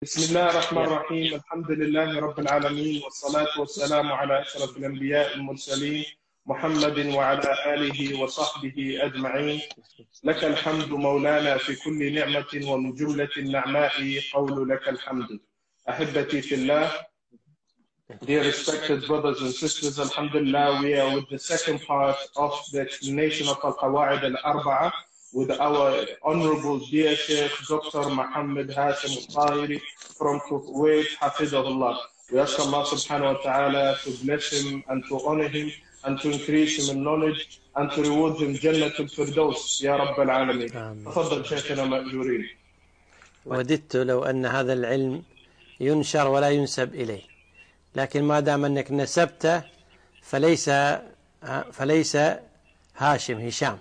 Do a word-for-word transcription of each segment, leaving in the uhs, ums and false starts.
بسم الله الرحمن الرحيم. الحمد لله رب العالمين، والصلاة والسلام على أشرف الأنبياء المرسلين محمد وعلى آله وصحبه أجمعين. لك الحمد مولانا في كل نعمة ومن جملة النعماء قول لك الحمد. أحبتي في الله, dear respected brothers and sisters, Alhamdulillah, we are with the second part of the explanation of Al-Qawa'id Al-Arba'a with our honorable dear Sheikh Doctor Muhammad Hashim Al-Tahiri from Kuwait, Hafidahullah. We ask Allah subhanahu wa ta'ala to bless him and to honor him and to increase him in knowledge and to reward him Jannatul Firdaus, Ya Rabbal Alameen. تفضل شيخنا مأجورين. وددت لو أن هذا العلم ينشر ولا ينسب إليه، لكن ما دام أنك نسبته فليس فليس هاشم هشام.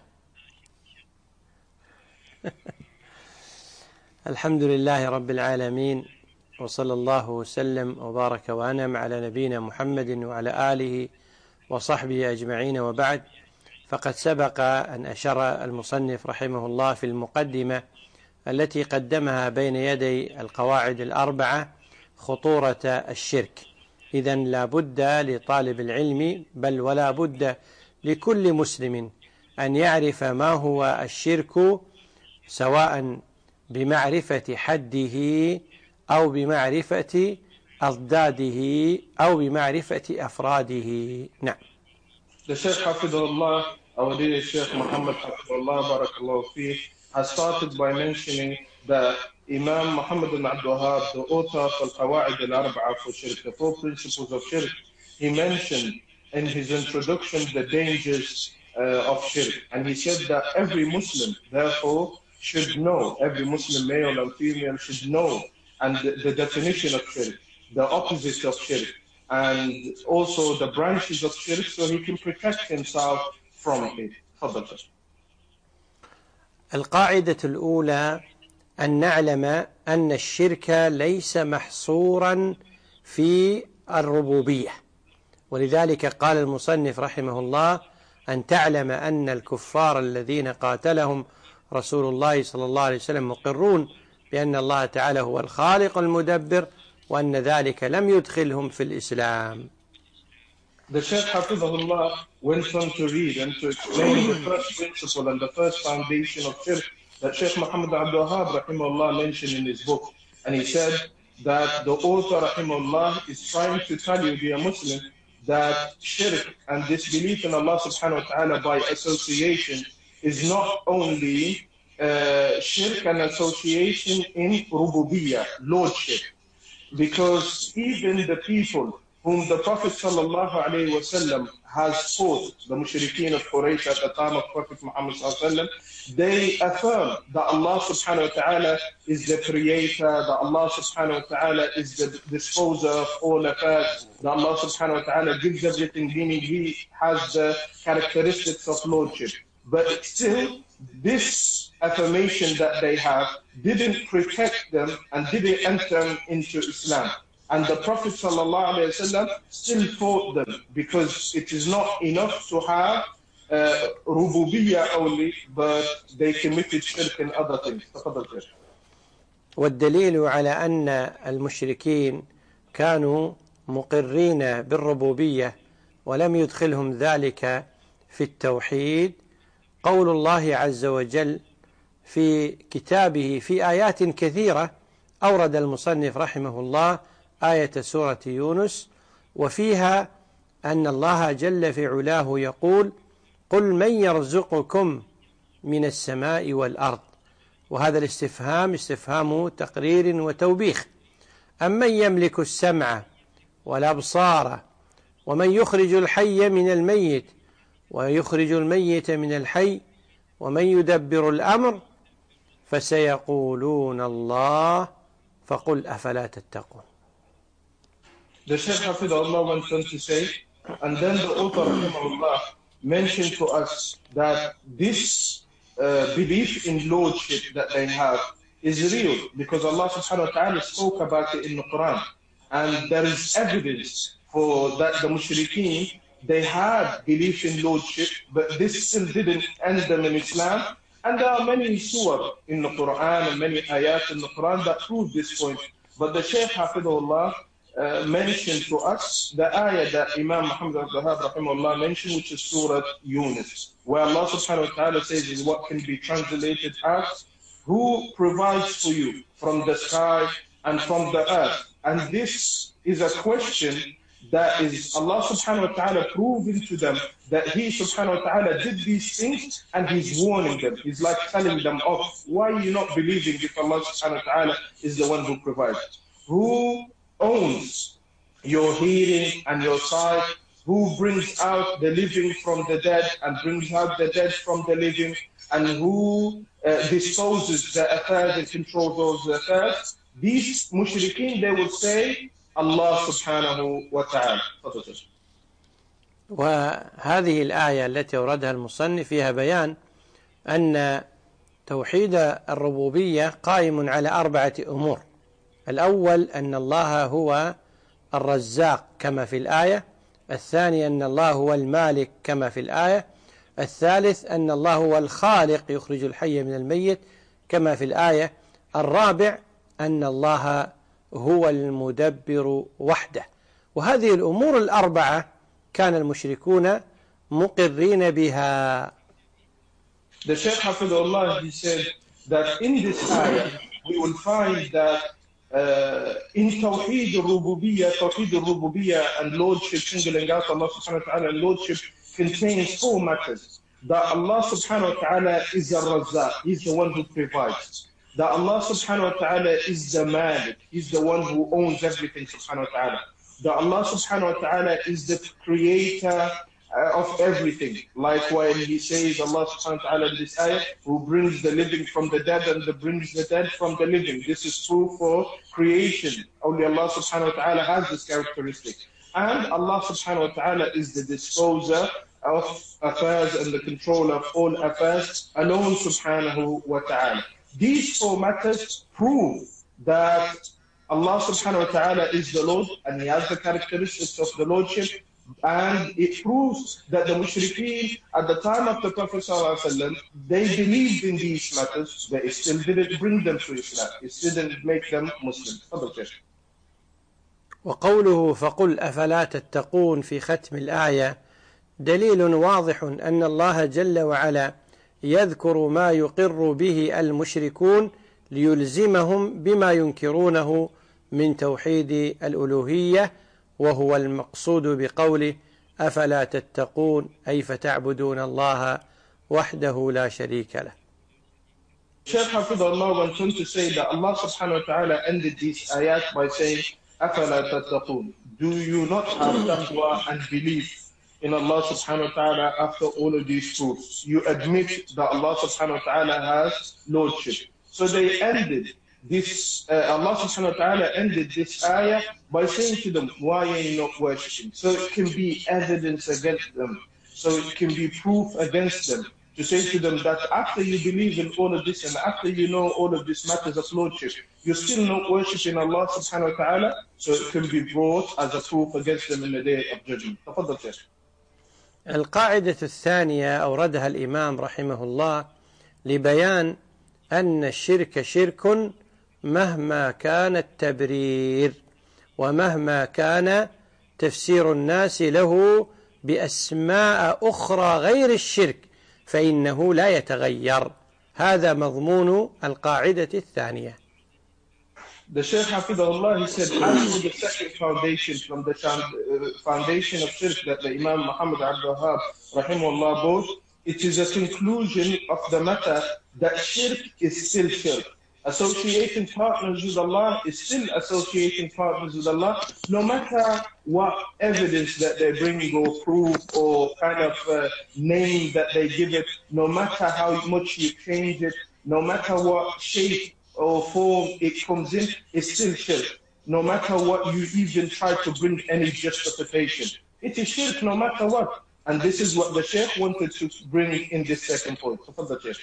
الحمد لله رب العالمين، وصلى الله وسلم وبارك وأنعم على نبينا محمد وعلى آله وصحبه أجمعين، وبعد. فقد سبق أن أشار المصنف رحمه الله في المقدمة التي قدمها بين يدي القواعد الأربعة خطورة الشرك. إذن لا بد لطالب العلم بل ولا بد لكل مسلم أن يعرف ما هو الشرك، سواء بمعرفة حده أو بمعرفة أضداده أو بمعرفة أفراده. نعم. The Sheikh Hafidahullah, our dear Sheikh Muhammad Hafidahullah, Barakallahu Fih, has started by mentioning that Imam Muhammad ibn Abdul Wahhab, the author of Al-Qawa'id Al-Arba'a for Shirk, the four principles of Shirk, he mentioned in his introduction the dangers uh, of Shirk. And he said that every Muslim, therefore, should know, every Muslim male and female should know, and the, the definition of Shirk, the opposite of Shirk, and also the branches of Shirk, so he can protect himself from it. تفضل. القاعدة الأولى أن نعلم أن الشرك ليس محصورا في الربوبية، ولذلك قال المصنف رحمه الله: أن تعلم أن الكفار الذين قاتلهم رسول الله صلى الله عليه وسلم مقرون بأن الله تعالى هو الخالق المدبر، وأن ذلك لم يدخلهم في الإسلام. The Shaykh Hafidahullah went on to read and to explain the first principle and the first foundation of Shirk that Shaykh Muhammad Abdul Wahhab Rahimahullah mentioned in his book. And he said that the author Rahimahullah is trying to tell you, dear Muslim, that Shirk and disbelief in Allah subhanahu wa ta'ala by association is not only uh, Shirk and association in Rububiyyah, Lordship. Because even the people whom the Prophet sallallahu alayhi wasallam has fought, the mushrikeen of Quraysh at the time of Prophet Muhammad sallallahu alayhi wasallam, they affirm that Allah subhanahu wa ta'ala is the creator, that Allah subhanahu wa ta'ala is the disposer of all affairs, that Allah subhanahu wa ta'ala gives everything, meaning He has the characteristics of Lordship. But still, this affirmation that they have didn't protect them and didn't enter them into Islam. And the Prophet ﷺ still fought them, because it is not enough to have uh, rububiyyah only, but they committed shirk and other things. والدليل على أن المشركين كانوا مقرين بالربوبية ولم يدخلهم ذلك في التوحيد قول الله عز وجل في كتابه في آيات كثيرة. أورد المصنف رحمه الله آية سورة يونس، وفيها أن الله جل في علاه يقول: قل من يرزقكم من السماء والأرض. وهذا الاستفهام استفهام تقرير وتوبيخ. أمن يملك السمع والأبصار ومن يخرج الحي من الميت ويخرج الميت من الحي ومن يدبر الأمر فسيقولون الله فقل أفلا تتقون. The Shaykh Hafidahullah went on to say, and then the author Rahimahullah mentioned to us that this uh, belief in Lordship that they have is real, because Allah subhanahu wa ta'ala spoke about it in the Quran. And there is evidence for that the mushrikeen, they had belief in Lordship, but this still didn't end them in Islam. And there are many surah in the Quran and many ayat in the Quran that prove this point. But the Shaykh Hafidullah uh, mentioned to us the ayah that Imam Muhammad al-Wahhab rahimahullah mentioned, which is Surah Yunus, where Allah subhanahu wa ta'ala says is what can be translated as, who provides for you from the sky and from the earth. And this is a question that is Allah subhanahu wa ta'ala proving to them that He subhanahu wa ta'ala did these things, and He's warning them. He's like telling them off. Why are you not believing if Allah subhanahu wa ta'ala is the one who provides? Who owns your hearing and your sight? Who brings out the living from the dead and brings out the dead from the living? And who uh, disposes the affairs and controls those affairs? These mushrikeen, they will say, Allah subhanahu wa ta'ala. وهذه الآية التي أوردها المصنف فيها بيان أن توحيد الربوبية قائم على أربعة أمور. الأول أن الله هو الرزاق كما في الآية، الثاني أن الله هو المالك كما في الآية، الثالث أن الله هو الخالق يخرج الحي من الميت كما في الآية، الرابع أن الله هو المدبر وحده. وهذه الأمور الأربعة كان المشركون مقرين بها. The Shaykh Hafidullah, he said that in this ayah we will find that uh, in Tawheed al-Rububiyyah, Tawheed al-Rububiyyah and Lordship, singling out Allah subhanahu wa ta'ala and Lordship, contains four matters. That Allah subhanahu wa ta'ala is a Razzaq, He's the one who provides. That Allah subhanahu wa ta'ala is the Malik, He's the one who owns everything subhanahu wa ta'ala. That Allah subhanahu wa ta'ala is the creator uh, of everything. Like when He says, Allah subhanahu wa ta'ala in this ayah, who brings the living from the dead and the brings the dead from the living. This is true for creation. Only Allah subhanahu wa ta'ala has this characteristic. And Allah subhanahu wa ta'ala is the disposer of affairs and the controller of all affairs alone subhanahu wa ta'ala. These four matters prove that Allah subhanahu wa ta'ala is the Lord and He has the characteristics of the Lordship, and it proves that the mushrikeen at the time of the Prophet sallallahu alaihi wasallam, they believed in these matters, but it still didn't bring them to Islam. It still didn't make them Muslims. وقوله فقل أفلا تتقون في ختم الآية دليل واضح أن الله جل وعلا يذكر ما يقر به المشركون ليلزمهم بما ينكرونه من توحيد الألوهية، وهو المقصود بقوله أفلا تتقون أي فتعبدون الله وحده لا شريك له. Shaykh Hafidullah went on to say that Allah subhanahu wa ta'ala ended these ayat by saying أفلا تتقون. Do you not have taqwa and belief in Allah subhanahu wa ta'ala after all of these proofs? You admit that Allah subhanahu wa ta'ala has Lordship. So they ended this, uh, Allah subhanahu wa ta'ala ended this ayah by saying to them, why are you not worshipping? So it can be evidence against them. So it can be proof against them. To say to them that after you believe in all of this and after you know all of these matters of Lordship, you're still not worshipping Allah subhanahu wa ta'ala, so it can be brought as a proof against them in the day of judgment. تفضل شيخ. القاعدة الثانية أوردها الإمام رحمه الله لبيان أن الشرك شرك مهما كان التبرير ومهما كان تفسير الناس له بأسماء أخرى غير الشرك فإنه لا يتغير. هذا مضمون القاعدة الثانية. The Shaykh Hafidullah, he said, as for the second foundation from the foundation of shirk that the Imam Muhammad Abdul-Wahhab rahimahullah brought, it is a conclusion of the matter that shirk is still shirk. Associating partners with Allah is still associating partners with Allah, no matter what evidence that they bring or proof or kind of uh, name that they give it, no matter how much you change it, no matter what shape or form it comes in, it's still shirk. No matter what you even try to bring any justification, it is shirk no matter what. And this is what the Shaykh wanted to bring in this second point. تفضل Shaykh.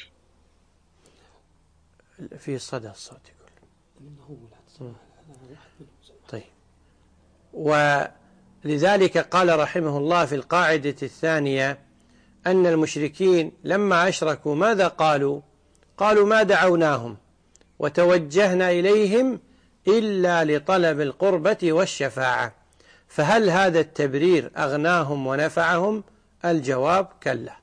في صدى الصوت يقول. طيب. ولذلك قال رحمه الله في القاعدة الثانية أن المشركين لما أشركوا ماذا قالوا؟ قالوا ما دعوناهم وتوجهنا إليهم إلا لطلب القربة والشفاعة. فهل هذا التبرير أغناهم ونفعهم؟ الجواب كلا.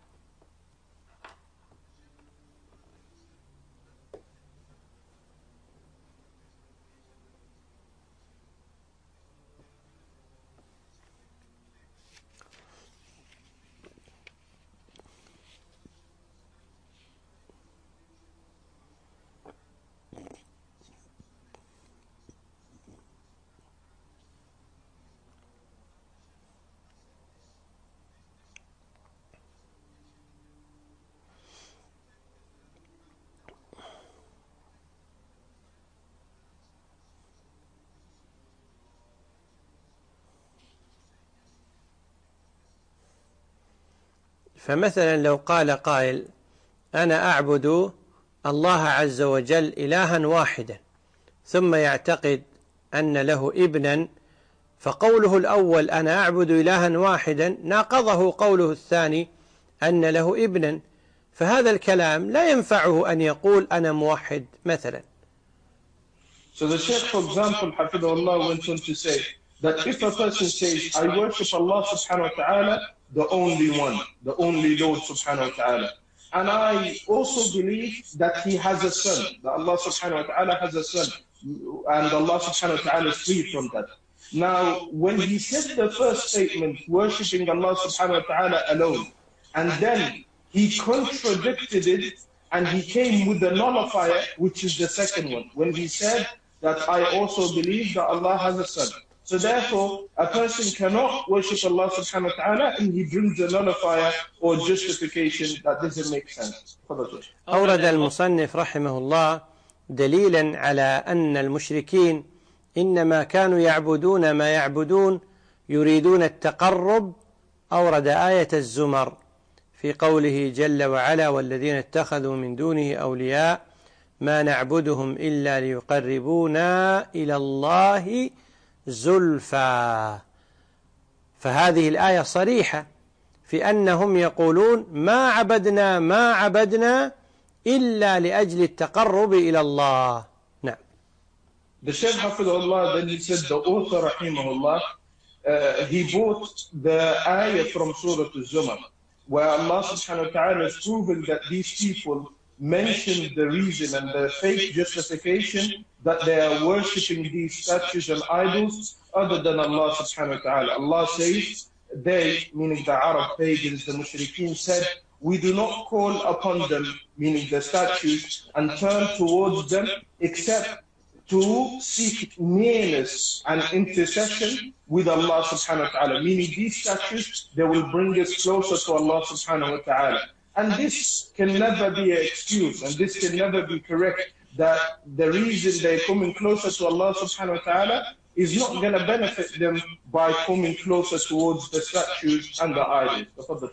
فمثلا لو قال قائل: أنا أعبد الله عز وجل إلها واحدا، ثم يعتقد أن له ابنا، فقوله الأول أنا أعبد إلها واحدا ناقضه قوله الثاني أن له ابنا، فهذا الكلام لا ينفعه أن يقول أنا موحد مثلا. So the Shaykh, for example, Hafidahullah, went on to say that if a person says, I worship Allah subhanahu wa ta'ala, the only one, the only Lord subhanahu wa ta'ala, and I also believe that he has a son, that Allah subhanahu wa ta'ala has a son, and Allah subhanahu wa ta'ala is free from that. Now, when he said the first statement, worshipping Allah subhanahu wa ta'ala alone, and then he contradicted it, and he came with the nullifier, which is the second one, when he said that I also believe that Allah has a son. So therefore, a person cannot worship Allah subhanahu wa ta'ala and he brings a nullifier or justification that doesn't make sense. أورد المصنف رحمه الله دليلا على أن المشركين إنما كانوا يعبدون ما يعبدون يريدون التقرب. أورد آية الزمر في قوله جل وعلا: والذين اتخذوا من دونه أولياء ما نعبدهم إلا ليقربونا إلى الله زلفى. فهذه الآية صريحة في أنهم يقولون ما عبدنا ما عبدنا إلا لأجل التقرب إلى الله. نعم. The Shaykh Hafidahullah, then he said, the author Rahimahullah, uh, he brought the ayah from Surah Al-Zumar, where Allah subhanahu wa ta'ala has proven that these people mentioned the reason and the fake justification that they are worshipping these statues and idols other than Allah subhanahu wa ta'ala. Allah says, they, meaning the Arab pagans, the mushrikeen, said, we do not call upon them, meaning the statues, and turn towards them except to seek nearness and intercession with Allah subhanahu wa ta'ala. Meaning these statues, they will bring us closer to Allah subhanahu wa ta'ala. And this can never be an excuse, and this can never be correct, that the reason they're coming closer to Allah subhanahu wa ta'ala is not going to benefit them by coming closer towards the statues and the idols.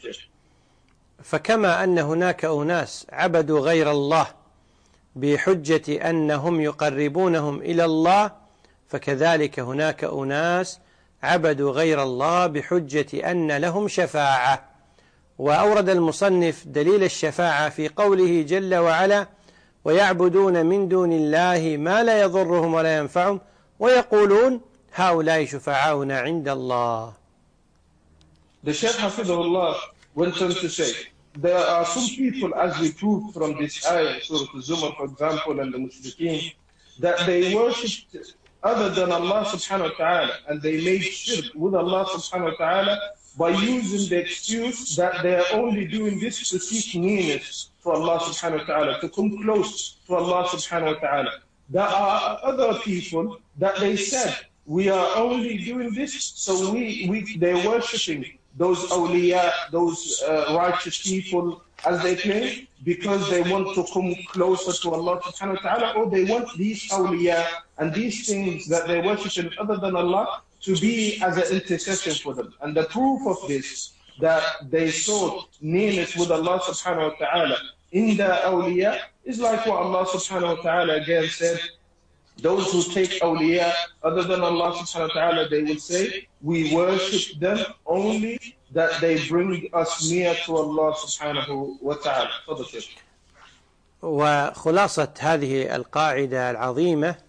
فكما أن هناك أناس عبدوا غير الله بحجة أنهم يقربونهم إلى الله، فكذلك هناك أناس عبدوا غير الله بحجة أن لهم شفاعة. وأورد المصنف دليل الشفاعة في قوله جل وعلا: ويعبدون من دون الله ما لا يضرهم ولا ينفعهم ويقولون هؤلاء شفعاؤنا عند الله. The Shaykh Hafidahullah went on to say, there are some people, as we proved from this ayah, Surah Al-Zumar, for example, and the Mushrikeen, that they worshipped other than Allah subhanahu wa ta'ala, and they made shirk with Allah subhanahu wa ta'ala by using the excuse that they are only doing this to seek nearness to Allah subhanahu wa ta'ala, to come close to Allah subhanahu wa ta'ala. There are other people that they said, we are only doing this, so we, we they're worshipping those awliya, those uh, righteous people, as they claim, because they want to come closer to Allah subhanahu wa ta'ala, or they want these awliya and these things that they're worshipping other than Allah to be as an intercession for them. And the proof of this, that they sought nearness with Allah subhanahu wa ta'ala in the awliya, is like what Allah subhanahu wa ta'ala again said, those who take awliya other than Allah subhanahu wa ta'ala, they will say, we worship them only that they bring us near to Allah subhanahu wa ta'ala. وخلاصة هذه القاعدة العظيمة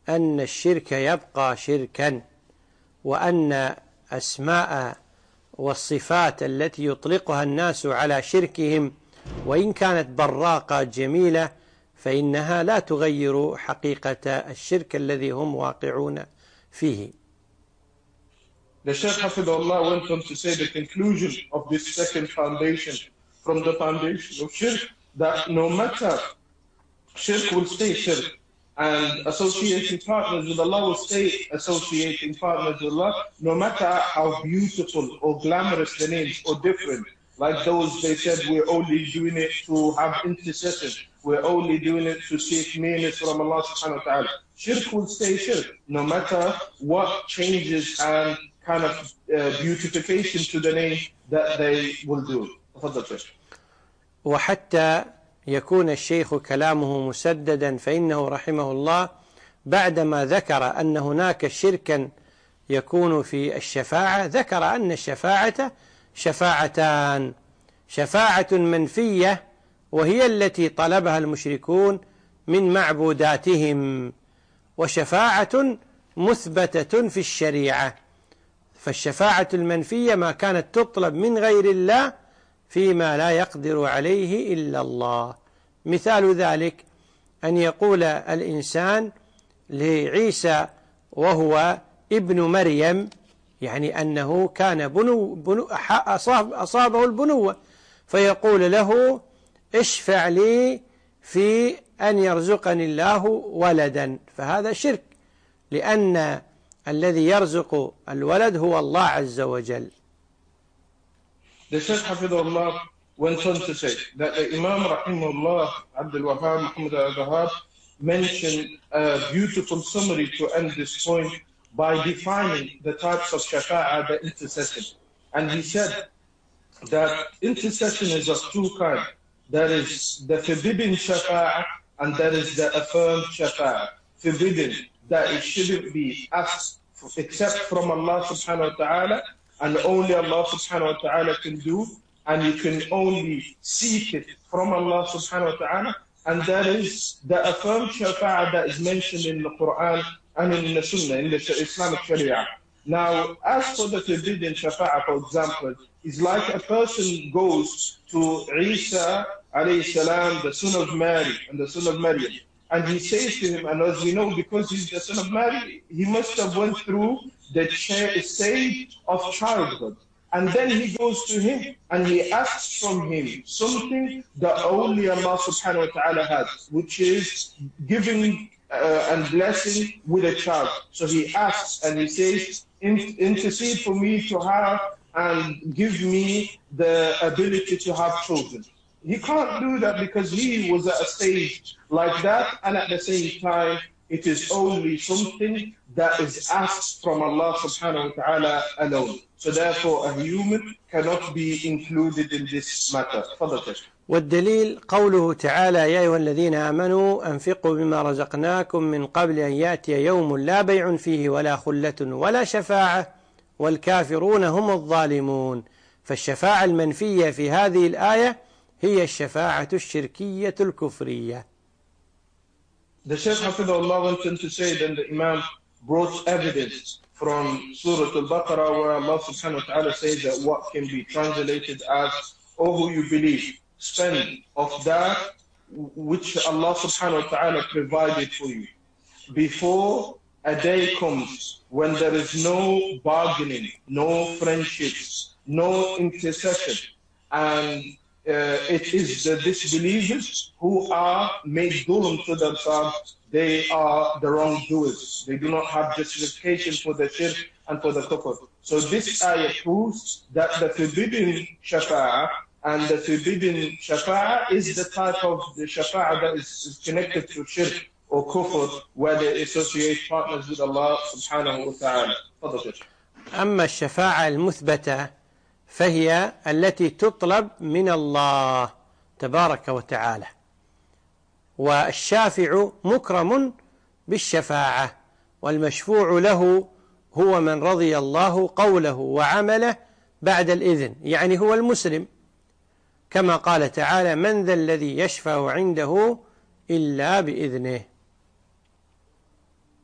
أن الشرك يبقى شركا، وأن أسماء والصفات التي يطلقها الناس على شركهم وإن كانت براقة جميلة فإنها لا تغير حقيقة الشرك الذي هم واقعون فيه. The Shaykh Hafidullah went on to say the conclusion of this second foundation from the foundation of shirk, that no matter shirk will stay shirk, and associating partners with Allah will stay associating partners with Allah, no matter how beautiful or glamorous the names or different. Like those, they said, we're only doing it to have intercession. We're only doing it to seek nearness from Allah subhanahu wa ta'ala. Shirk will stay shirk, no matter what changes and kind of uh, beautification to the name that they will do. وحتى يكون الشيخ كلامه مسددا فإنه رحمه الله بعدما ذكر أن هناك شركا يكون في الشفاعة ذكر أن الشفاعة شفاعتان: شفاعة منفية وهي التي طلبها المشركون من معبوداتهم، وشفاعة مثبتة في الشريعة. فالشفاعة المنفية ما كانت تطلب من غير الله فيما لا يقدر عليه إلا الله. مثال ذلك أن يقول الإنسان لعيسى وهو ابن مريم، يعني أنه كان بنو بنو أصاب أصابه البنوة، فيقول له اشفع لي في أن يرزقني الله ولدا، فهذا شرك، لأن الذي يرزق الولد هو الله عز وجل. The Shaykh Hafidullah went on to say that the Imam Rahimullah Abdul Wahab Muhammad al-Wahab mentioned a beautiful summary to end this point by defining the types of shafa'ah, the intercession. And he said that intercession is of two kinds. There is the forbidden shafa'ah and there is the affirmed shafa'ah. Forbidden, that it shouldn't be asked except from Allah subhanahu wa ta'ala, and only Allah subhanahu wa ta'ala can do, and you can only seek it from Allah subhanahu wa ta'ala. And that is the affirmed shafa'ah that is mentioned in the Quran and in the Sunnah, in the Islamic Sharia. Now, as for the forbidden shafa'ah, for example, is like a person goes to Isa alayhi salam, the son of Mary and the son of Maryam, and he says to him, and as we know, because he's the son of Mary, he must have went through the stage of childhood. And then he goes to him and he asks from him something that only Allah subhanahu wa ta'ala has, which is giving uh, and blessing with a child. So he asks and he says, intercede for me to have and give me the ability to have children. He can't do that because he was at a stage like that, and at the same time, it is only something that is asked from Allah subhanahu wa ta'ala alone. So therefore, a human cannot be included in this matter. والدليل قوله تعالى: يا أيها الذين آمنوا أنفقوا بما رزقناكم من قبل أن يأتي يوم لا بيع فيه ولا خلة ولا شفاعة والكافرون هم الظالمون. فالشفاعة المنفية في هذه الآية هي الشفاعة الشركية الكفرية. The Shaykh Hafidullah went on to say that the Imam brought evidence from Surah Al-Baqarah where Allah subhanahu wa ta'ala says that what can be translated as, "O who you believe, spend of that which Allah subhanahu wa ta'ala provided for you, before a day comes when there is no bargaining, no friendships, no intercession, and Uh, it is the disbelievers who are made dhulm to themselves. They are the wrongdoers. They do not have justification for the shirk and for the kufr." So this ayah proves that the forbidden shafa'ah and the forbidden shafa'ah is the type of the shafa'ah that is, is connected to shirk or kufr, where they associate partners with Allah subhanahu wa ta'ala. أما الشفاعة المثبتة فهي التي تطلب من الله تبارك وتعالى، والشافع مكرم بالشفاعة، والمشفوع له هو من رضي الله قوله وعمله بعد الإذن، يعني هو المسلم، كما قال تعالى: من ذا الذي يشفع عنده إلا بإذنه.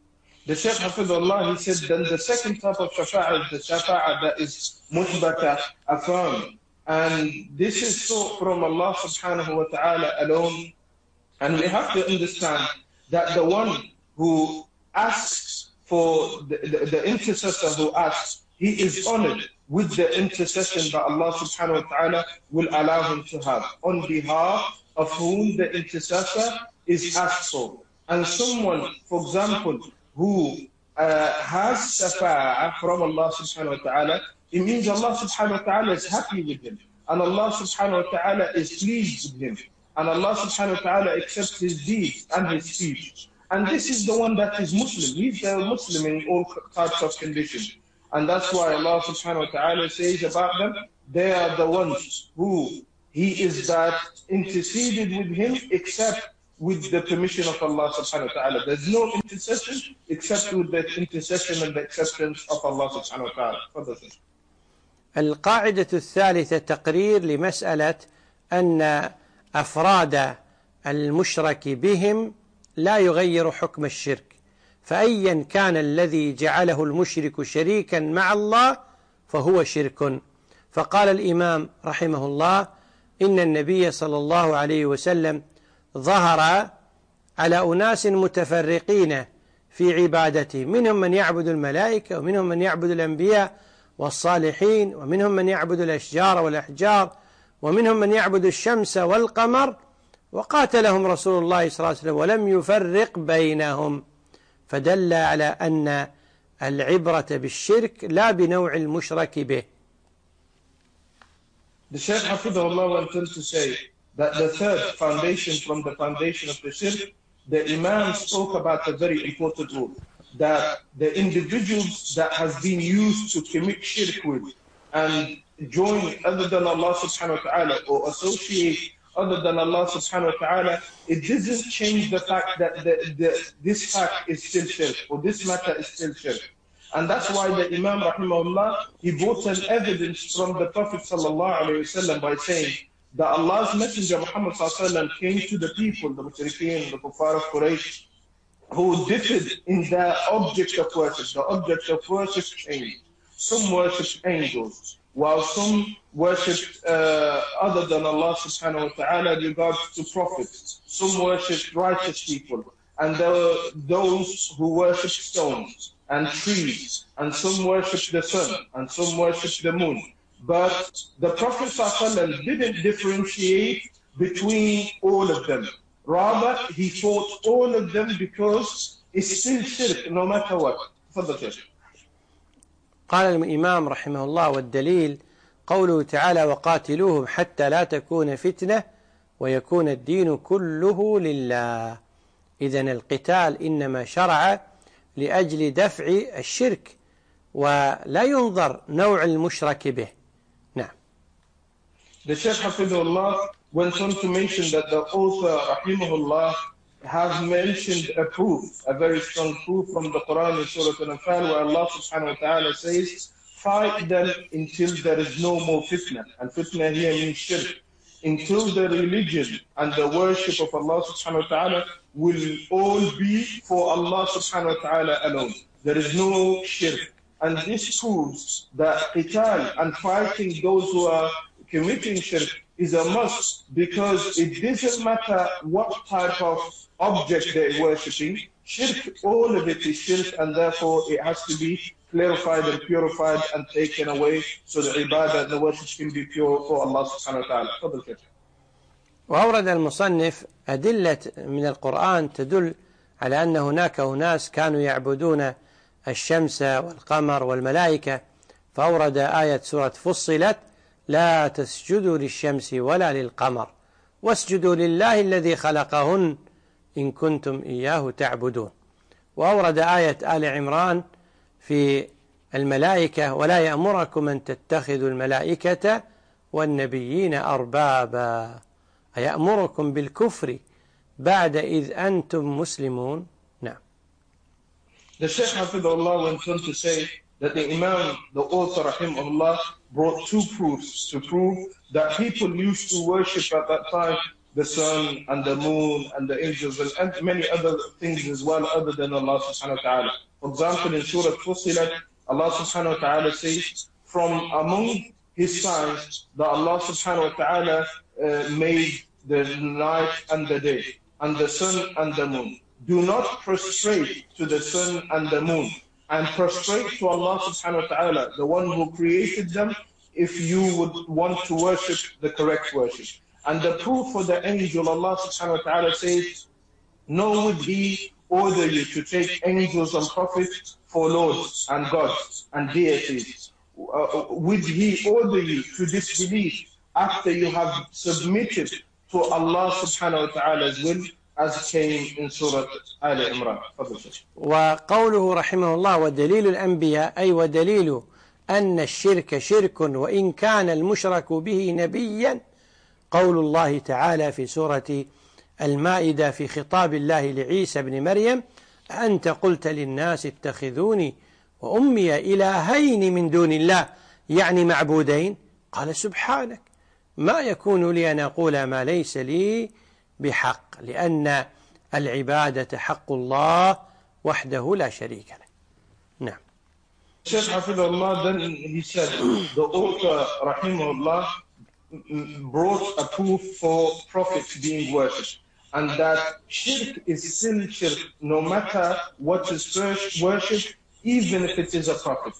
the Shaykh Hafidullah, he said, then the second type of shafa'ah is the shafa'ah that is muthbata, affirmed. And this is sought from Allah subhanahu wa ta'ala alone. And we have to understand that the one who asks for the, the, the intercessor who asks, he is honored with the intercession that Allah subhanahu wa ta'ala will allow him to have on behalf of whom the intercessor is asked for. And someone, for example, who uh, has shafa'ah from Allah subhanahu wa ta'ala, it means Allah subhanahu wa ta'ala is happy with him. And Allah subhanahu wa ta'ala is pleased with him. And Allah subhanahu wa ta'ala accepts his deeds and his speech. And this is the one that is Muslim. He's a Muslim in all types of conditions. And that's why Allah subhanahu wa ta'ala says about them, they are the ones who he is that interceded with him except with the permission of Allah subhanahu wa ta'ala. There's no intercession except with the intercession and the acceptance of Allah subhanahu wa ta'ala. القاعدة الثالثة تقرير لمسألة أن أفراد المشرك بهم لا يغير حكم الشرك، فأيا كان الذي جعله المشرك شريكا مع الله فهو شرك. فقال الإمام رحمه الله إن النبي صلى الله عليه وسلم ظهر على أناس متفرقين في عبادته، منهم من يعبد الملائكة ومنهم من يعبد الأنبياء والصالحين ومنهم من يعبد الأشجار والأحجار ومنهم من يعبد الشمس والقمر، وقاتلهم رسول الله صلى الله عليه وسلم ولم يفرق بينهم، فدل على أن العبرة بالشرك لا بنوع المشرك به. The Shaykh Hafidullah went on to say that the third foundation from the foundation of the shirk, the Imam spoke about a very important rule, that the individuals that has been used to commit shirk with and join other than Allah subhanahu wa ta'ala or associate other than Allah subhanahu wa ta'ala, it doesn't change the fact that the, the, this fact is still shirk or this matter is still shirk. And that's why the Imam rahimahullah, he brought an evidence from the Prophet sallallahu alayhi wasallam by saying that Allah's Messenger Muhammad sallallahu alayhi wasallam came to the people, the mushrikeen, the kuffar of Quraysh, who differed in their object of worship. The object of worship changed. Some worshipped angels, while some worshipped uh, other than Allah subhanahu wa ta'ala in regards to prophets. Some worshipped righteous people. And there were those who worshipped stones and trees. And some worshipped the sun. And some worshipped the moon. But the Prophet sallallahu alaihi wasallam didn't differentiate between all of them. Rather, he fought all of them because it's still shirk no matter what. تفضل. قال الإمام رحمه الله والدليل قوله تعالى وقاتلوهم حتى لا تكون فتنة ويكون الدين كله لله. إذن القتال إنما شرع لأجل دفع الشرك ولا ينظر نوع المشرك به. نعم. The Shaykh Hafidullah went on to mention that the author Rahimahullah has mentioned a proof, a very strong proof from the Quran in Surah Al-Anfal where Allah subhanahu wa ta'ala says, fight them until there is no more fitna. And fitna here means shirk. Until the religion and the worship of Allah subhanahu wa ta'ala will all be for Allah subhanahu wa ta'ala alone. There is no shirk. And this proves that qital and fighting those who are committing shirk is a must, because it doesn't matter what type of object they're worshipping. Shirk, all of it is shirk, and therefore it has to be clarified and purified and taken away so the ibadah and the worship can be pure for Allah subhanahu wa ta'ala. وأورد المصنف أدلة من القرآن تدل على أن هناك أناس كانوا يعبدون الشمس والقمر والملائكة، فأورد آية سورة فصلت لا تسجدوا للشمس ولا للقمر واسجدوا لله الذي خلقهن إن كنتم إياه تعبدون. وأورد آية آل عمران في الملائكة ولا يأمركم أن تتخذوا الملائكة والنبيين أربابا أيأمركم بالكفر بعد إذ أنتم مسلمون. نعم. The Shaykh Hafidullah went on to say that the Imam, the author Rahimahullah, brought two proofs to prove that people used to worship at that time the sun and the moon and the angels and, and many other things as well other than Allah subhanahu wa ta'ala. For example, in Surah Fussilat, Allah subhanahu wa ta'ala says, from among His signs that Allah subhanahu wa ta'ala uh, made the night and the day, and the sun and the moon. Do not prostrate to the sun and the moon, and prostrate to Allah subhanahu wa ta'ala, the one who created them, if you would want to worship the correct worship. And the proof for the angel, Allah subhanahu wa ta'ala says, nor would He order you to take angels and prophets for lords and gods and deities. Uh, would He order you to disbelieve after you have submitted to Allah subhanahu wa ta'ala's will, as came in Surah Al Imran. وقوله رحمه الله ودليل الأنبياء أي ودليل أن الشرك شرك وإن كان المشرك به نبيا قول الله تعالى في سورة المائدة في خطاب الله لعيسى بن مريم أنت قلت للناس اتخذوني وأمي إلهين من دون الله يعني معبودين قال سبحانك ما يكون لي أن أقول ما ليس لي بحق لأن العبادة حق الله وحده لا شريك له. نعم. Shaykh Hafidullah, then he said, the author Rahimahullah brought a proof for prophets being worshipped, and that shirk is still shirk no matter what is first worshipped, even if it is a prophet.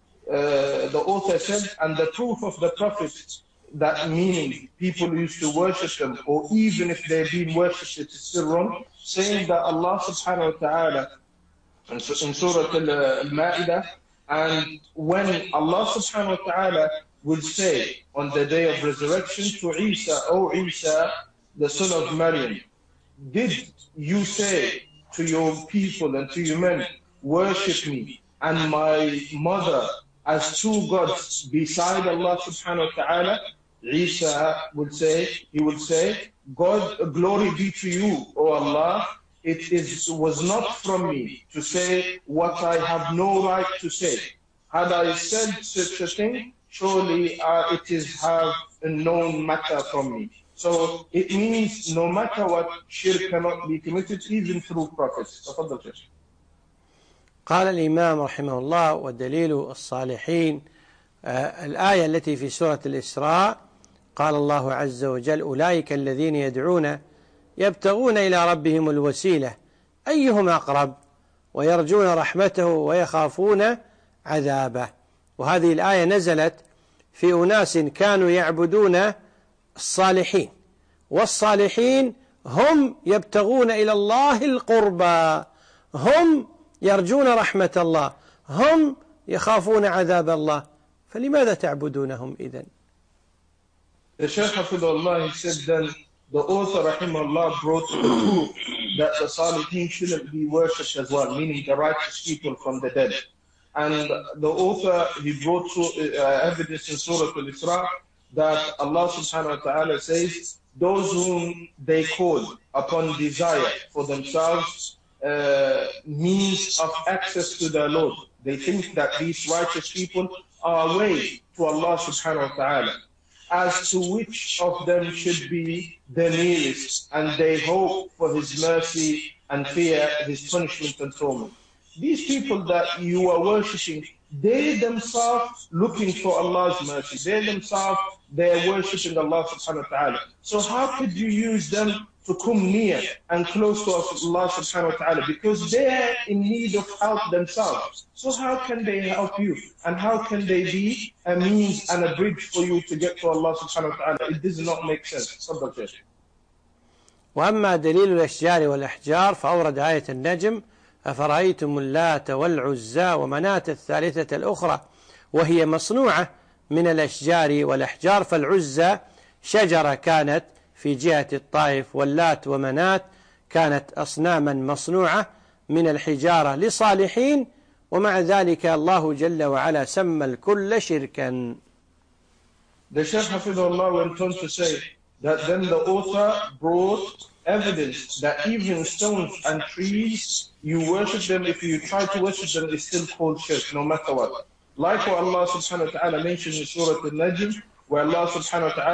Uh, the author said, and the proof of the prophets, that meaning people used to worship them, or even if they've been worshipped, it is still wrong, saying that Allah subhanahu wa ta'ala in Surah Al-Ma'idah, and when Allah subhanahu wa ta'ala will say on the day of resurrection to Isa, O Isa, the son of Maryam, did you say to your people and to your men, worship me and my mother as two gods beside Allah subhanahu wa ta'ala? Isa would say, he would say, God, glory be to you, O Allah. It is, was not from me to say what I have no right to say. Had I said such a thing, surely uh, it is have a known matter from me. So it means no matter what, shirk cannot be committed even through prophets. قال الإمام رحمه الله والدليل الصالحين آه الآية التي في سورة الإسراء قال الله عز وجل أولئك الذين يدعون يبتغون إلى ربهم الوسيلة أيهم أقرب ويرجون رحمته ويخافون عذابه. وهذه الآية نزلت في أناس كانوا يعبدون الصالحين، والصالحين هم يبتغون إلى الله القربى، هم يرجون رحمة الله، هم يخافون عذاب الله، فلماذا تعبدونهم إذن؟ The Shaykh Hafidullah, he said then, the author Rahimahullah brought the proof that the Salihin shouldn't be worshipped as well, meaning the righteous people from the dead. And the author, he brought uh, evidence in Surah Al-Isra that Allah subhanahu wa ta'ala says, those whom they call upon desire for themselves uh, means of access to their Lord. They think that these righteous people are a way to Allah subhanahu wa ta'ala, as to which of them should be the nearest, and they hope for His mercy and fear His punishment and torment. These people that you are worshipping, they themselves looking for Allah's mercy. They themselves, they are worshipping Allah subhanahu wa ta'ala. So how could you use them to come near and close to Allah subhanahu wa ta'ala? Because they are in need of help themselves. So how can they help you? And how can they be a means and a bridge for you to get to Allah subhanahu wa ta'ala? It does not make sense. وأما دليل الأشجار والأحجار فأورد آية النجم أفرأيتم اللات والعزى ومناة الثالثة الأخرى وهي مصنوعة من الأشجار والأحجار. فالعزى شجرة كانت في جهة الطائف، واللات ومناة كانت أصناما مصنوعة من الحجارة لصالحين، ومع ذلك الله جل وعلا سمى الكل شركا. The Shaykh Hafidullah went on to say that then the author brought evidence that even stones and trees, you worship them, if you try to worship them, it's still called shirk, no matter what. Like what Allah subhanahu wa ta'ala mentioned in Surah Al-Najm, where Allah subhanahu wa ta'ala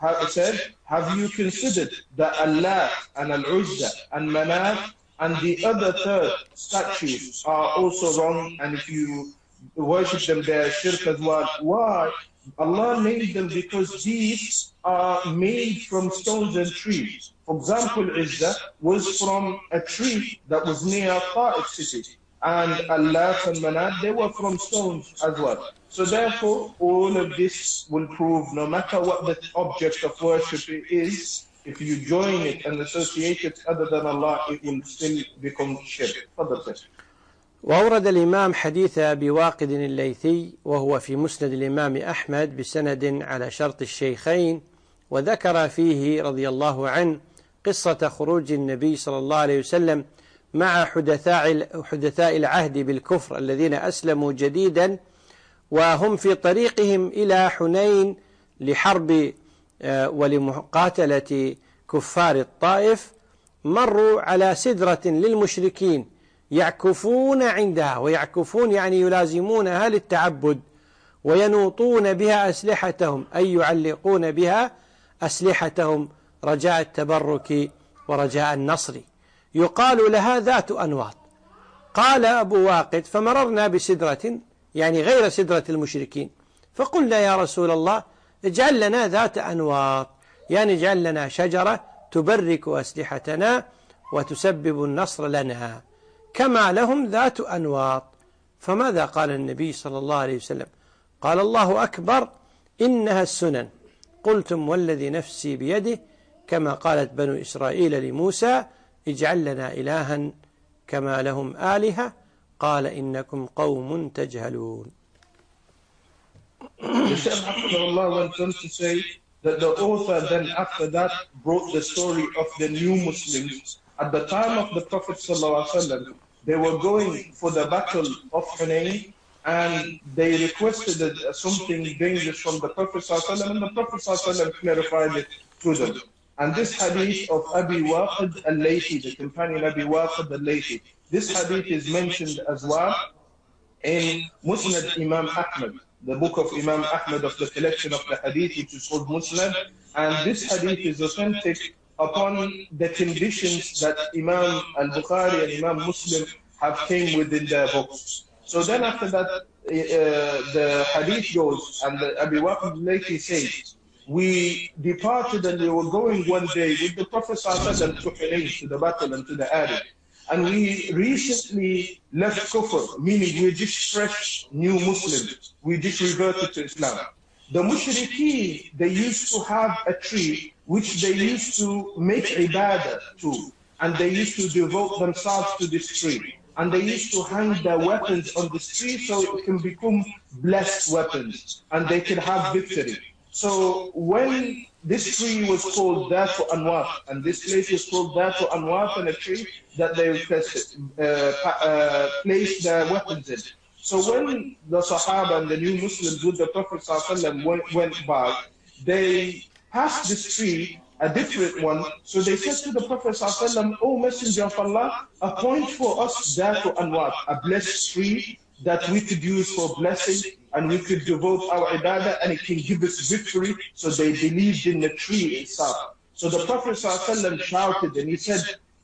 It said, have you considered that Allah and Al-Uzza and Manat and the other third statues are also wrong, and if you worship them, they are shirk as well? Why? Allah named them because these are made from stones and trees. For example, Izzah was from a tree that was near Ta'if city, and Allah and Manat, they were from stones as well. So therefore, all of this will prove, no matter what the object of worship is, if you join it and associate it other than Allah, it will still become shirk. وأورد الإمام حديث أبي واقد الليثي وهو في مسند الإمام أحمد بسند على شرط الشيخين، وذكر فيه رضي الله عنه قصة خروج النبي صلى الله عليه وسلم مع حدثاء حدثاء العهد بالكفر الذين أسلموا جديدا، وهم في طريقهم إلى حنين لحرب ولمقاتلة كفار الطائف، مروا على سدرة للمشركين يعكفون عندها، ويعكفون يعني يلازمونها للتعبد، وينوطون بها أسلحتهم، أي يعلقون بها أسلحتهم رجاء التبرك ورجاء النصر، يقال لها ذات أنواط. قال أبو واقد فمررنا بسدرة يعني غير سدرة المشركين، فقلنا يا رسول الله اجعل لنا ذات أنواط، يعني اجعل لنا شجرة تبرك أسلحتنا وتسبب النصر لنا كما لهم ذات أنواط. فماذا قال النبي صلى الله عليه وسلم؟ قال الله أكبر إنها السنن. قلتم والذي نفسي بيده كما قالت بنو إسرائيل لموسى اجعل لنا إلها كما لهم آلهة قال إنكم قوم تجهلون. The Shaykh Hafidhullah went on to say that the author then after that brought the story of the new Muslims. At the time of the Prophet ﷺ, they were going for the battle of Hunayn, and they requested something dangerous from the Prophet ﷺ, and the Prophet ﷺ clarified it to them. And this hadith of Abi Waqid al-Laythi, the companion Abi Waqid al-Laythi, this hadith is mentioned as well in Musnad Imam Ahmad, the book of Imam Ahmad of the collection of the hadith, which is called Musnad. And this hadith is authentic upon the conditions that Imam al-Bukhari and Imam Muslim have came within their books. So then after that, uh, the hadith goes, and the Abi Waqid al-Laythi says, we departed and we were going one day with the Prophet ﷺ to Hunayn, to the battle and to the area. And we recently left Kufr, meaning we're just fresh new Muslims. We just reverted to Islam. The mushrikeen, they used to have a tree which they used to make ibadah to, and they used to devote themselves to this tree. And they used to hang their weapons on this tree so it can become blessed weapons, and they can have victory. So when this tree was called Datu Anwat, and this place was called Datu Anwat, and a tree that they uh, uh, placed their weapons in. So when the Sahaba and the new Muslims with the Prophet ﷺ went, went by, they passed this tree, a different one. So they said to the Prophet ﷺ, O Messenger of Allah, appoint for us Datu Anwat, a blessed tree that we could use for blessing, and we could devote our ibadah, and it can give us victory. So they believed in the tree itself. So the Prophet ﷺ shouted and he said,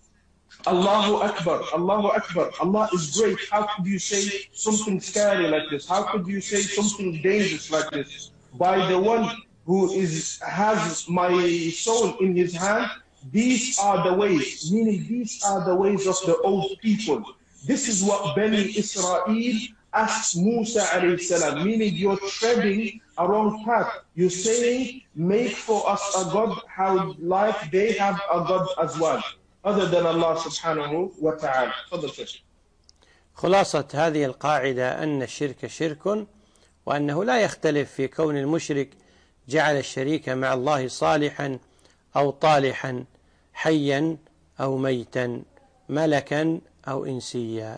Allahu Akbar, Allahu Akbar, Allah is great. How could you say something scary like this? How could you say something dangerous like this? By the one who is has my soul in his hand, these are the ways, meaning these are the ways of the old people. This is what Bani Israel asked Musa alayhi salam, meaning you're treading a wrong path. You're saying, make for us a God, how like they have a God as well, other than Allah subhanahu wa ta'ala. خلاصة هذه القاعدة أن الشرك شرك، وأنه لا يختلف في كون المشرك جعل الشريك مع الله صالحا أو طالحا، حيا أو ميتا، ملكا أو إنسيا.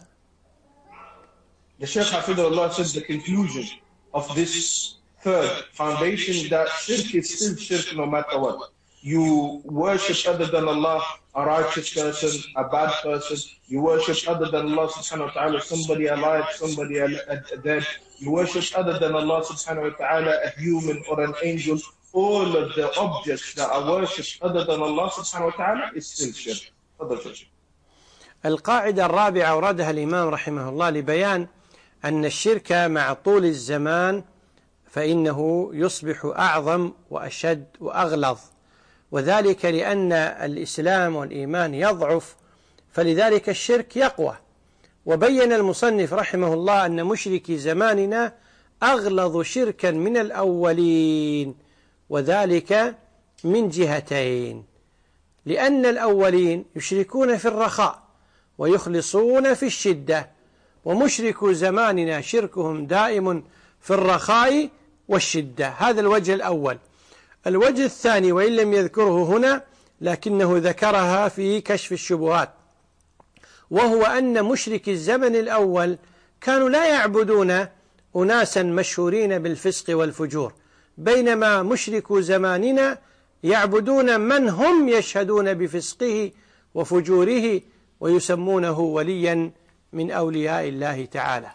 The Shaykh Hafidhullah said the conclusion of this third foundation, that shirk is still shirk no matter what. You worship other than Allah, a righteous person, a bad person. You worship other than Allah subhanahu wa ta'ala, somebody alive, somebody dead. You worship other than Allah subhanahu wa ta'ala, a human or an angel. all of the objects that are worshipped other than Allah subhanahu wa ta'ala is still shirk. القاعدة الرابعة أوردها الإمام رحمه الله لبيان أن الشرك مع طول الزمان فإنه يصبح أعظم وأشد وأغلظ، وذلك لأن الإسلام والإيمان يضعف، فلذلك الشرك يقوى. وبين المصنف رحمه الله أن مشركي زماننا أغلظ شركا من الأولين، وذلك من جهتين: لأن الأولين يشركون في الرخاء ويخلصون في الشدة، ومشركو زماننا شركهم دائم في الرخاء والشدة. هذا الوجه الأول. الوجه الثاني، وإن لم يذكره هنا لكنه ذكرها في كشف الشبهات، وهو أن مشرك الزمن الأول كانوا لا يعبدون أناسا مشهورين بالفسق والفجور، بينما مشركو زماننا يعبدون من هم يشهدون بفسقه وفجوره ويسمونه وليا من أولياء الله تعالى.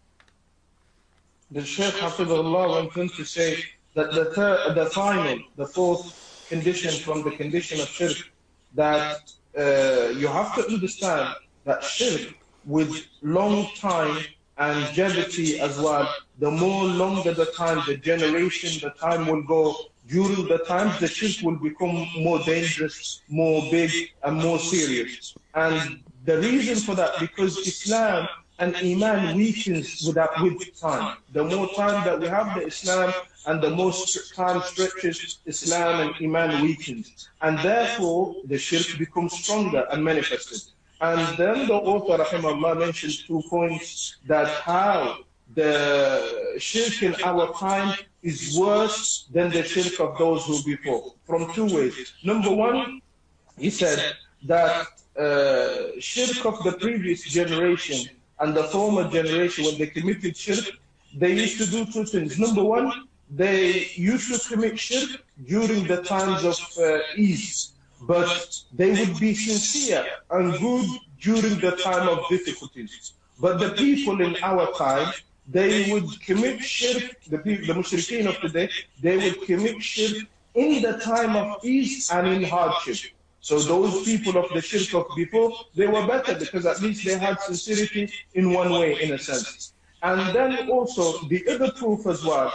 The Shaykh Hafidhullah went on to say that the, third, the final, the fourth condition from the condition of shirk, that uh, you have to understand that shirk with long time and longevity as well, the more longer the time, the generation, the time will go, during the times the shirk will become more dangerous, more big and more serious. And the reason for that, because Islam and Iman weakens with that with time. The more time that we have the Islam and the more time stretches, Islam and Iman weakens. And therefore the shirk becomes stronger and manifested. And then the author rahimahullah mentions two points, that how the shirk in our time is worse than the shirk of those who before, from two ways. Number one, he said that uh, shirk of the previous generation and the former generation, when they committed shirk, they used to do two things. Number one, they used to commit shirk during the times of uh, ease, but they would be sincere and good during the time of difficulties. But the people in our time, they would commit shirk, the people, the mushrikeen of today, they would commit shirk in the time of ease and in hardship. So those people of the shirk of before, they were better because at least they had sincerity in one way, in a sense. And then also the other proof as well,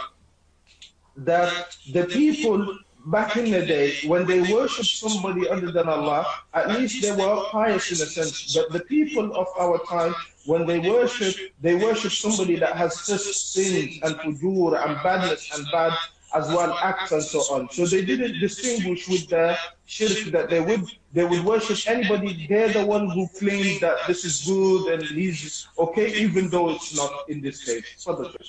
that the people back in the day, when they worshipped somebody other than Allah, at least they were pious in a sense. But the people of our time, when they worship, they worship somebody that has sins and fujur and badness and bad as well acts and so on. So they didn't distinguish with the shirk that they would they would worship anybody. They're the one who claims that this is good and he's okay, even though it's not in this case.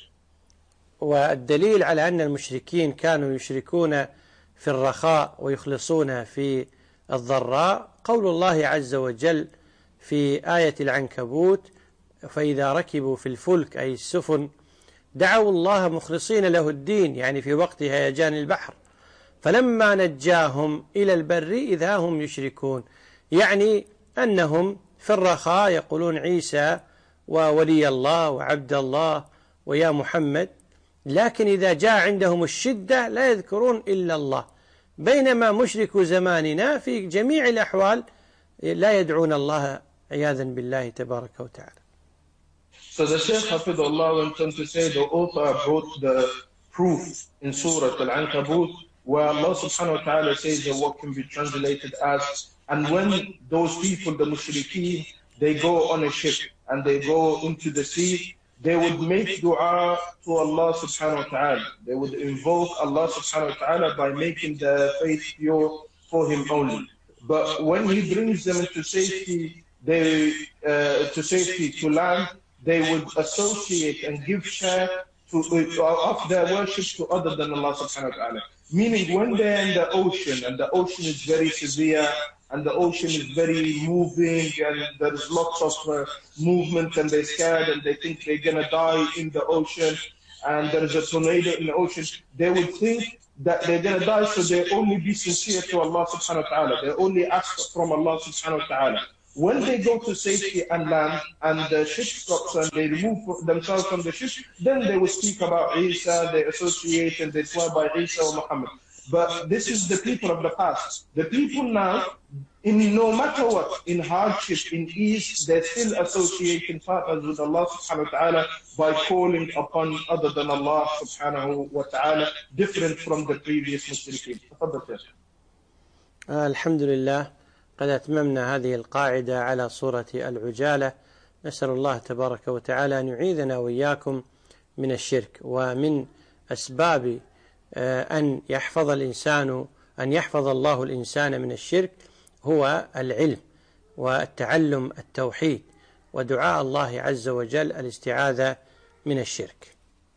والدليل على أن المشركين كانوا يشركون في الرخاء ويخلصون في الضراء قول الله عز وجل في آية العنكبوت: فإذا ركبوا في الفلك أي السفن دعوا الله مخلصين له الدين، يعني في وقت هيجان البحر، فلما نجاهم إلى البر إذا هم يشركون، يعني أنهم في الرخاء يقولون عيسى وولي الله وعبد الله ويا محمد، لكن إذا جاء عندهم الشدة لا يذكرون إلا الله، بينما مشرك زماننا في جميع الأحوال لا يدعون الله عياذا بالله تبارك وتعالى. So the Shaykh Hafidhullah went on to say the author brought the proof in Surah Al-Ankabut where Allah subhanahu wa ta'ala says that what can be translated as, and when those people, the mushrikeen, they go on a ship and they go into the sea, they would make dua to Allah subhanahu wa ta'ala. They would invoke Allah subhanahu wa ta'ala by making the faith pure for Him only. But when He brings them into safety, they uh, to safety to land, they would associate and give share to, uh, of their worship to other than Allah subhanahu wa ta'ala. Meaning when they're in the ocean and the ocean is very severe and the ocean is very moving and there's lots of uh, movement and they're scared and they think they're going to die in the ocean and there's a tornado in the ocean, they would think that they're going to die, so they only be sincere to Allah subhanahu wa ta'ala. They only ask from Allah subhanahu wa ta'ala. When they go to safety and land and the ship stops and they remove themselves from the ship, then they will speak about Isa, they associate and they swear by Isa or Muhammad. But this is the people of the past. The people now, in no matter what, in hardship, in ease, they're still associating partners with Allah subhanahu wa ta'ala by calling upon other than Allah subhanahu wa ta'ala, different from the previous mushrikeen. الحمد لله، قد أتممنا هذه القاعدة على صورة العجالة. نسأل الله تبارك وتعالى أن يعيذنا وإياكم من الشرك. ومن أسباب أن يحفظ الإنسان أن يحفظ الله الإنسان من الشرك هو العلم والتعلم التوحيد ودعاء الله عز وجل الاستعاذة من الشرك.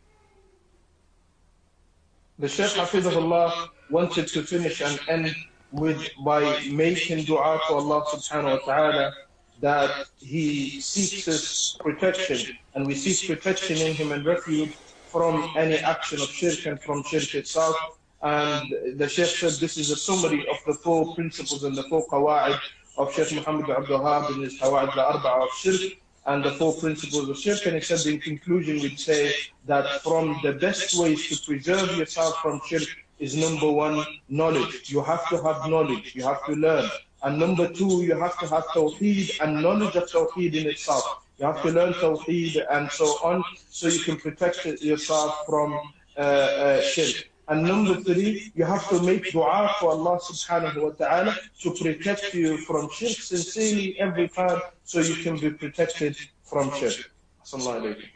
The Shaykh Hafizahullah wanted to finish and end with by making dua to Allah subhanahu wa ta'ala that he seeks his protection, and we seek protection in him and refuge from any action of shirk and from shirk itself. And the Shaykh said this is a summary of the four principles and the four qawa'id of Shaykh Muhammad Abdul Wahhab in his Qawa'id al-Arba'a of shirk and the four principles of shirk. And he said in conclusion we'd say that from the best ways to preserve yourself from shirk is number one, knowledge. You have to have knowledge, you have to learn. And number two, you have to have tawheed and knowledge of tawheed in itself. You have to learn tawheed and so on, so you can protect yourself from uh, uh, shirk. And number three, you have to make dua to Allah subhanahu wa ta'ala to protect you from shirk sincerely every time, so you can be protected from shirk. Assalamu alaikum.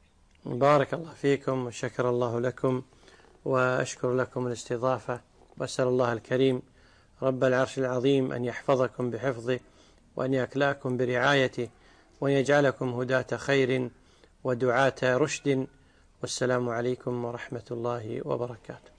بارك الله فيكم وشكر الله لكم وأشكر لكم الاستضافة، وأسأل الله الكريم رب العرش العظيم أن يحفظكم بحفظه وأن يكلاكم برعايته وأن يجعلكم هداة خير ودعاة رشد. والسلام عليكم ورحمة الله وبركاته.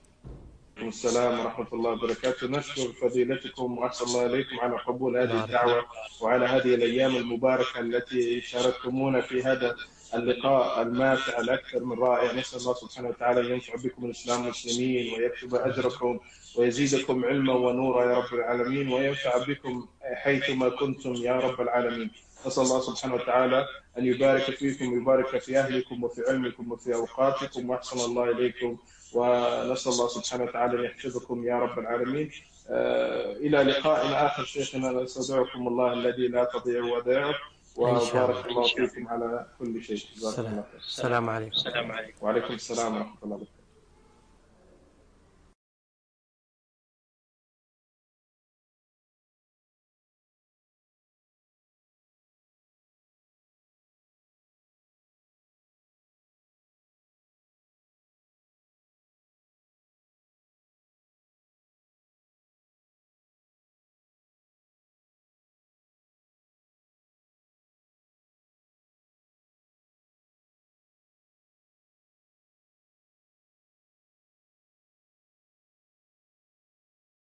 السلام ورحمة الله وبركاته. نشكر فضيلتكم وأحسن الله إليكم على قبول هذه الدعوة وعلى هذه الأيام المباركة التي شاركتمونا في هذا اللقاء الماتع الأكثر من رائع. نسأل الله سبحانه وتعالى أن ينفع بكم الإسلام والمسلمين ويكتب أجركم ويزيدكم علما ونورا يا رب العالمين، وينفع بكم حيثما كنتم يا رب العالمين. نسأل الله سبحانه وتعالى أن يبارك فيكم ويبارك في أهلكم وفي علمكم وفي أوقاتكم وأحسن الله إليكم، ونسأل الله سبحانه وتعالى أن يحفظكم يا رب العالمين. إلى لقاء آخر شيخنا، نستودعكم الله الذي لا تضيع ودائعه، وبارك الله فيكم على كل شيء. السلام عليكم. وعليكم السلام ورحمة الله وبركاته.